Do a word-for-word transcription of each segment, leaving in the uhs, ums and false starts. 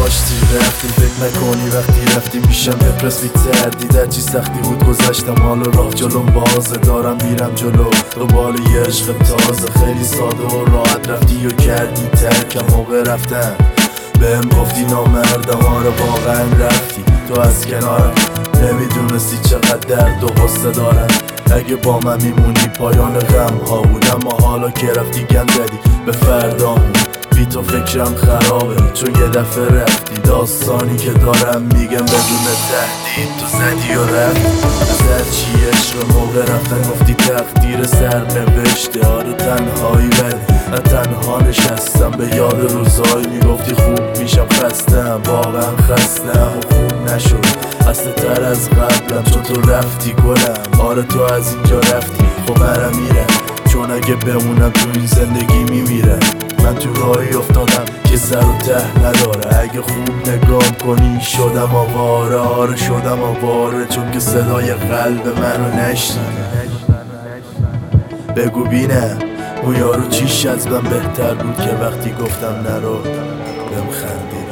کاشتی رفتیم فکر نکنی وقتی رفتیم میشم دپرس میتردی در چی سختی بود گذشتم حالا راه جلوم بازه دارم میرم جلو دنبال یه عشق تازه خیلی ساده و راحت رفتی و کردی ترکم موقع رفتم بهم گفتی نامردم آره واقعا رفتی تو از کنارم نمیدونستی چقدر درد و غصه دارم اگه با من میمونی پایان غم ها بود اما حالا که رفتی گم زدی به فردامون بی تو فکرم خرابه چون یه دفعه رفتی داستانی که دارم میگم بدون تهدید تو زدی و رفتی زد چی عشق موقع رفتن گفتی تقدیر سر نوشته آره تنهایی ولی نه تنها نشستم به یاد روزایی میگفتی خوب میشم خستم واقعا خستم و خوب نشد خسته تر از قبلم چون تو رفتی گلم آره تو از اینجا رفتی خب منم میرم چون اگه بمونم تو این زندگی میمیرم من تو راهی افتادم که سر و ته نداره اگه خوب نگام کنی شدم آواره آره شدم آواره چون که صدای قلب منو نشنیدم بگو بینم اون یارو چیش از من بهتر بود که وقتی گفتم نرو بهم خندیدی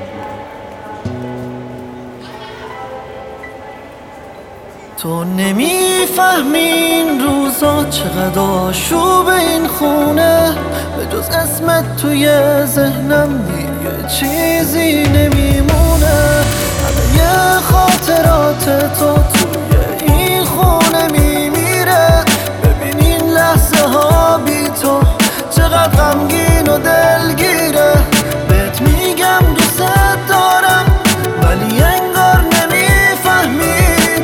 تو نمیفهمی این روزا چقدر آشوب این خونه به جز اسمت توی ذهنم دیگه چیزی نمیمونه همه خاطرات تو توی این خونه میمیره ببین این لحظه ها بی تو چقدر غمگین و دلگیره بهت میگم دوست دارم ولی انگار نمیفهمی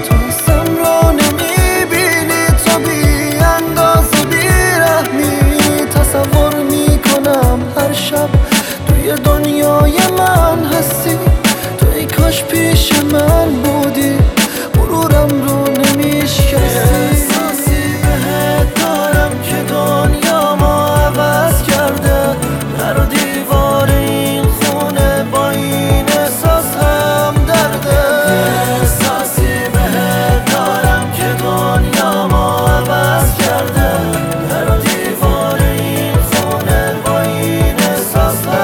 شب توی دنیای من هستی تو ای کاش پیش من بودی غرورم رو نمیشکستی احساسی بهت دارم که دنیا ما عوض کرده در و دیوار این خونه با این احساس هم درده احساسی بهت دارم که دنیا ما عوض کرده در و دیوار این خونه با این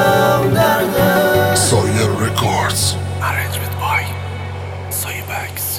Sawyer Records. Arrangement by Soybex.